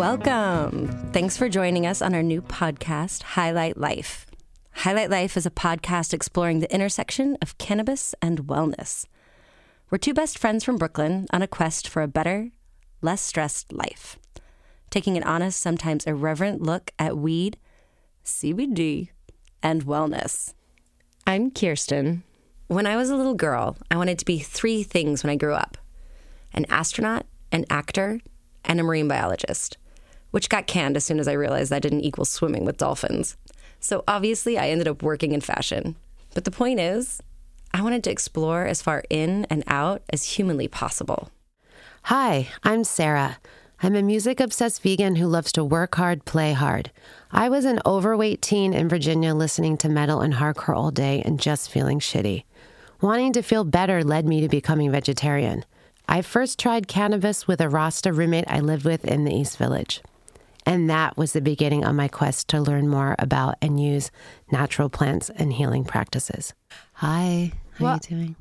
Welcome. Thanks for joining us on our new podcast, Highlight Life. Highlight Life is a podcast exploring the intersection of cannabis and wellness. We're two best friends from Brooklyn on a quest for a better, less stressed life, taking an honest, sometimes irreverent look at weed, CBD, and wellness. I'm Kirsten. When I was a little girl, I wanted to be three things when I grew up: an astronaut, an actor, and a marine biologist, which got canned as soon as I realized that didn't equal swimming with dolphins. So obviously I ended up working in fashion. But the point is, I wanted to explore as far in and out as humanly possible. Hi, I'm Sarah. I'm a music-obsessed vegan who loves to work hard, play hard. I was an overweight teen in Virginia listening to metal and hardcore all day and just feeling shitty. Wanting to feel better led me to becoming vegetarian. I first tried cannabis with a Rasta roommate I lived with in the East Village. And that was the beginning of my quest to learn more about and use natural plants and healing practices. Hi, how are you doing?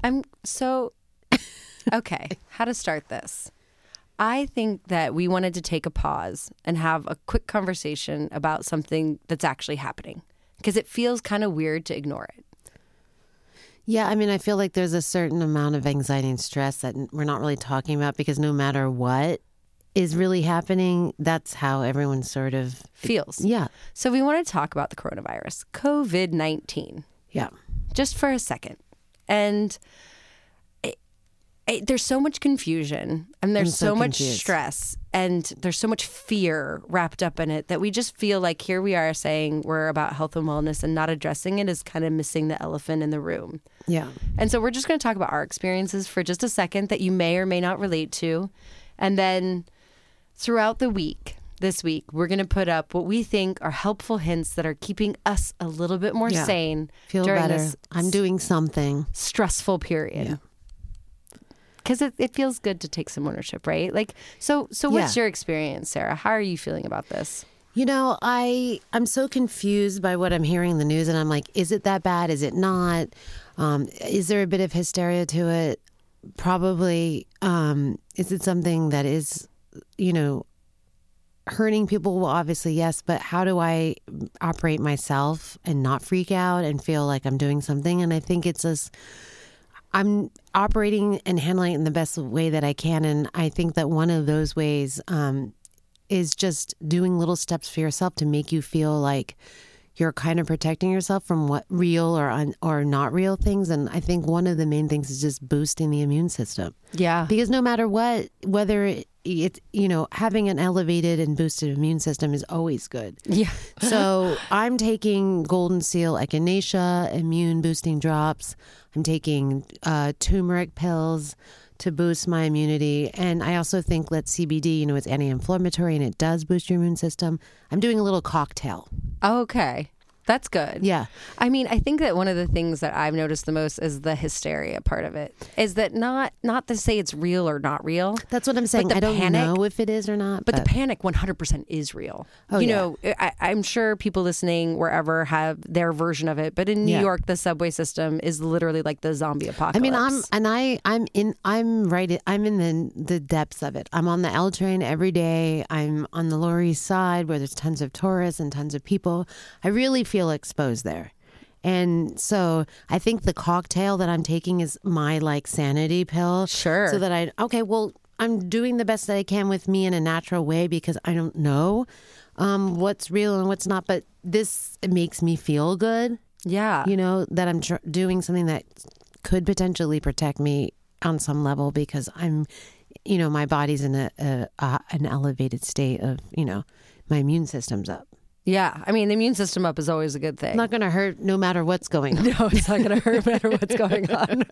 Okay, how to start this? I think that we wanted to take a pause and have a quick conversation about something that's actually happening, because it feels kind of weird to ignore it. Yeah, I mean, I feel like there's a certain amount of anxiety and stress that we're not really talking about, because no matter what is really happening, that's how everyone sort of feels. Yeah. So we want to talk about the coronavirus, COVID-19. Yeah. Just for a second. And there's so much confusion, and there's so much stress, and there's so much fear wrapped up in it that we just feel like here we are saying we're about health and wellness, and not addressing it is kind of missing the elephant in the room. Yeah. And so we're just going to talk about our experiences for just a second that you may or may not relate to. And then throughout the week, this week, we're going to put up what we think are helpful hints that are keeping us a little bit more sane. Feel during better. This I'm doing something. Stressful period. Yeah. Because it feels good to take some ownership, right? Like, so what's your experience, Sarah? How are you feeling about this? You know, I'm so confused by what I'm hearing in the news, and I'm like, is it that bad? Is it not? Is there a bit of hysteria to it? Probably. Is it something that is, hurting people? Well, obviously, yes. But how do I operate myself and not freak out and feel like I'm doing something? And I think it's just, I'm operating and handling it in the best way that I can. And I think that one of those ways is just doing little steps for yourself to make you feel like you're kind of protecting yourself from what real or not real things. And I think one of the main things is just boosting the immune system. Yeah. Because no matter what, whether it's, having an elevated and boosted immune system is always good. Yeah. So I'm taking Golden Seal Echinacea immune boosting drops. I'm taking turmeric pills to boost my immunity. And I also think that CBD, it's anti-inflammatory and it does boost your immune system. I'm doing a little cocktail. Okay. That's good. Yeah. I mean, I think that one of the things that I've noticed the most is the hysteria part of it. Is that not to say it's real or not real. That's what I'm saying. I don't know if it is or not. But the panic 100% is real. Oh, I'm sure people listening wherever have their version of it. But in New York, the subway system is literally like the zombie apocalypse. I mean, I'm in the depths of it. I'm on the L train every day. I'm on the Lower East Side where there's tons of tourists and tons of people. I really feel exposed there. And so I think the cocktail that I'm taking is my sanity pill. Sure. So that I'm doing the best that I can with me in a natural way, because I don't know what's real and what's not. But this makes me feel good. Yeah. That I'm doing something that could potentially protect me on some level, because I'm, my body's in an elevated state of, my immune system's up. Yeah. I mean, the immune system up is always a good thing. It's not going to hurt no matter what's going on. No, it's not going to hurt no matter what's going on.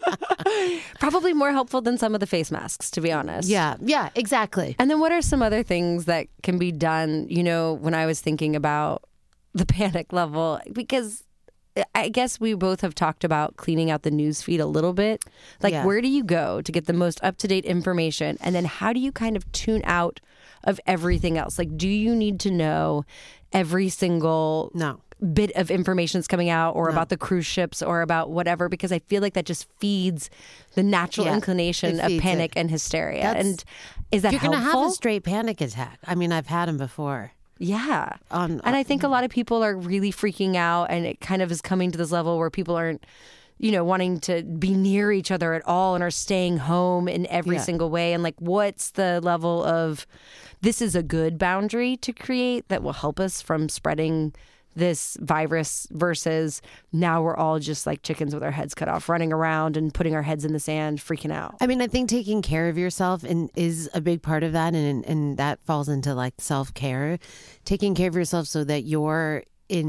Probably more helpful than some of the face masks, to be honest. Yeah, exactly. And then what are some other things that can be done, when I was thinking about the panic level? Because I guess we both have talked about cleaning out the news feed a little bit. Where do you go to get the most up-to-date information? And then how do you kind of tune out of everything else? Do you need to know every single bit of information that's coming out or about the cruise ships or about whatever, because I feel like that just feeds the natural inclination of panic and hysteria. And is that helpful? You're going to have a straight panic attack. I mean, I've had them before. Yeah. And I think a lot of people are really freaking out, and it kind of is coming to this level where people aren't, wanting to be near each other at all and are staying home in every single way. And like, what's the level of, this is a good boundary to create that will help us from spreading this virus versus now we're all just like chickens with our heads cut off, running around and putting our heads in the sand, freaking out. I mean, I think taking care of yourself is a big part of that. And that falls into like self-care, taking care of yourself so that you're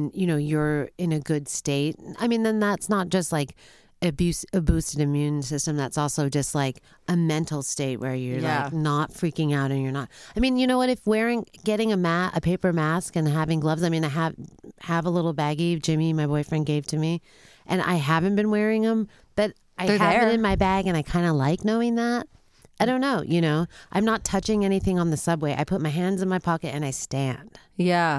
you're in a good state. I mean, then that's not just like a boosted immune system. That's also just like a mental state where you're like not freaking out and you're not. I mean, you know what? If getting a paper mask and having gloves. I mean, I have a little baggie Jimmy, my boyfriend, gave to me, and I haven't been wearing them, but I have it in my bag, and I kind of like knowing that. I don't know. I'm not touching anything on the subway. I put my hands in my pocket and I stand. Yeah.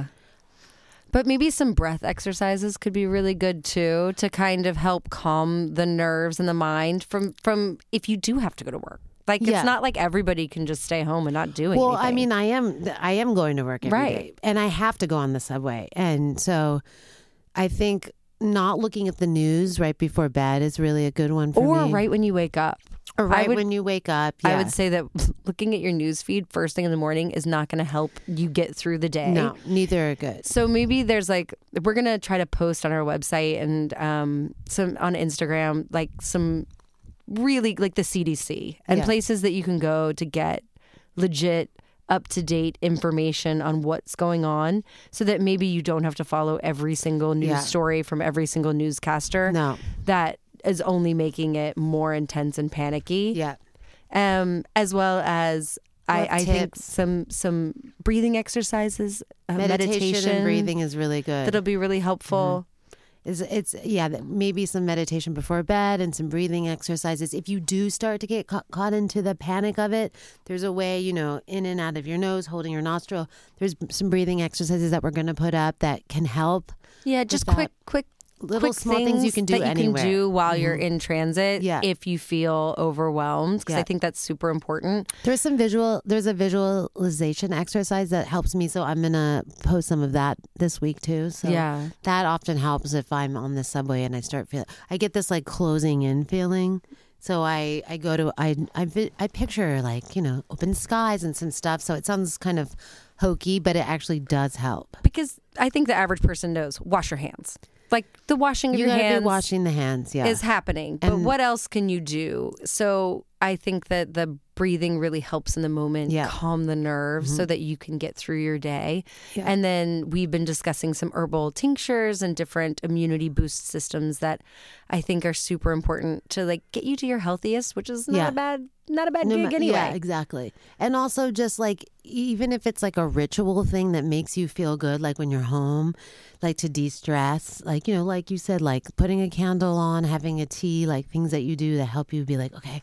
But maybe some breath exercises could be really good too, to kind of help calm the nerves and the mind from if you do have to go to work. Like it's not like everybody can just stay home and not do anything. Well, I mean, I am going to work every day, and I have to go on the subway, and so I think not looking at the news right before bed is really a good one for me. Or right when you wake up. Or when you wake up. Yeah. I would say that looking at your news feed first thing in the morning is not going to help you get through the day. No, neither are good. So maybe there's we're going to try to post on our website and some on Instagram, like some really like the CDC and places that you can go to get legit up-to-date information on what's going on, so that maybe you don't have to follow every single news story from every single newscaster. No. That is only making it more intense and panicky. Yeah. As well as I think some breathing exercises, meditation and breathing is really good. That'll be really helpful. Maybe some meditation before bed and some breathing exercises. If you do start to get caught into the panic of it, there's a way, in and out of your nose, holding your nostril. There's some breathing exercises that we're going to put up that can help. Yeah, just quick little small things you can do that you can do while you're in transit if you feel overwhelmed, because I think that's super important. There's a visualization exercise that helps me, so I'm gonna post some of that this week too. So that often helps if I'm on the subway and I get this like closing in feeling. So I picture like, open skies and some stuff. So it sounds kind of hokey, but it actually does help. Because I think the average person knows, wash your hands. Like the washing of your hands. You gotta be washing the hands, is happening. But what else can you do? So I think that the breathing really helps in the moment, calm the nerves so that you can get through your day. Yeah. And then we've been discussing some herbal tinctures and different immunity boost systems that I think are super important to like get you to your healthiest, which is not a bad gig anyway. Yeah, exactly. And also just like, even if it's like a ritual thing that makes you feel good, like when you're home, like to de-stress, like, like you said, like putting a candle on, having a tea, like things that you do that help you be like, okay,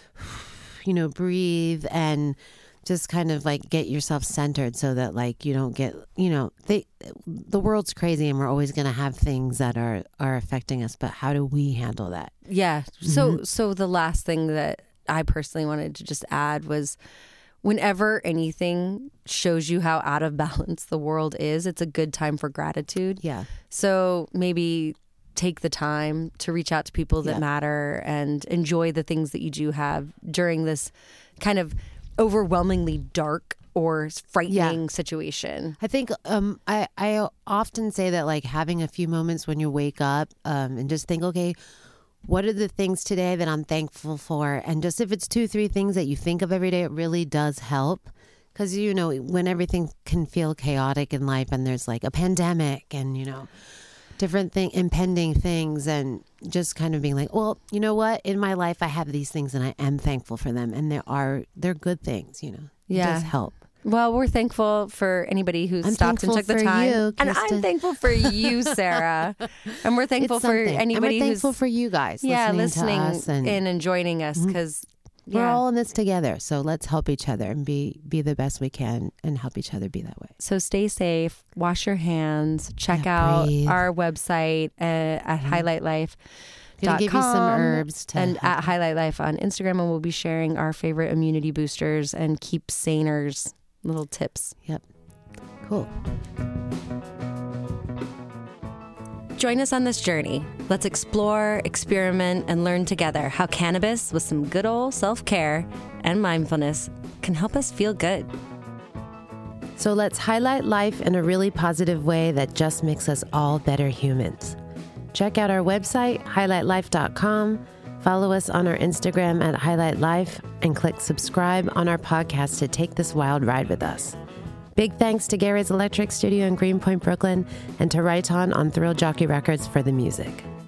breathe and just kind of like get yourself centered so that like you don't get, the world's crazy and we're always going to have things that are affecting us. But how do we handle that? Yeah. So the last thing that I personally wanted to just add was, whenever anything shows you how out of balance the world is, it's a good time for gratitude. Yeah. So maybe take the time to reach out to people that matter and enjoy the things that you do have during this kind of overwhelmingly dark or frightening situation. I think I often say that like having a few moments when you wake up and just think, okay, what are the things today that I'm thankful for? And just if it's 2-3 things that you think of every day, it really does help. Because, when everything can feel chaotic in life and there's like a pandemic and, different impending things, and just kind of being like, well, you know what? In my life, I have these things and I am thankful for them. And they're good things, It does help. Well, we're thankful for anybody who stopped and took the time. You, and I'm thankful for you, Sarah. And we're thankful for anybody who's thankful for you guys. listening to us and joining us, because We're all in this together. So let's help each other and be the best we can and help each other be that way. So stay safe, wash your hands, check out our website at Highlight Life. Gonna give you some herbs and at Highlight Life on Instagram, and we'll be sharing our favorite immunity boosters and keep saners little tips. Yep. Cool. Join us on this journey. Let's explore, experiment, and learn together how cannabis with some good old self-care and mindfulness can help us feel good. So let's highlight life in a really positive way that just makes us all better humans. Check out our website, highlightlife.com. Follow us on our Instagram at Highlight Life and click subscribe on our podcast to take this wild ride with us. Big thanks to Gary's Electric Studio in Greenpoint, Brooklyn, and to Raiton on Thrill Jockey Records for the music.